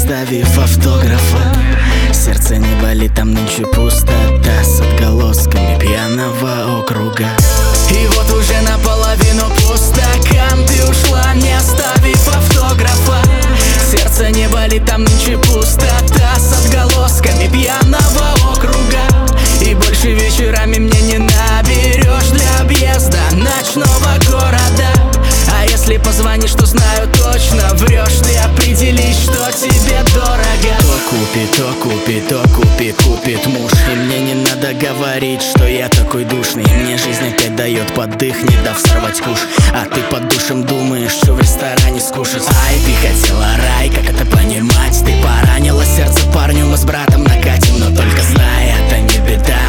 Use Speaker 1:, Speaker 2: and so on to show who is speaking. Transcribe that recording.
Speaker 1: оставив автографа. Сердце не болит, там нынче пустота с отголосками пьяного округа. И вот уже наполовину по стакан ты ушла, не оставив автографа. Сердце не болит, там нынче пустота с отголосками пьяного округа. И больше вечерами мне не наберешь для объезда ночного города. А если позвонишь, то знаю точно врешь. Ты определишь, что тебе дорого. То купит, то купит, то купит муж. И мне не надо говорить, что я такой душный. Мне жизнь опять дает поддых, не дав сорвать куш. А ты под душем думаешь, что в ресторане скушать. Ай, ты хотела рай, как это понимать? Ты поранила сердце парню, мы с братом накатим. Но только знай, это не беда.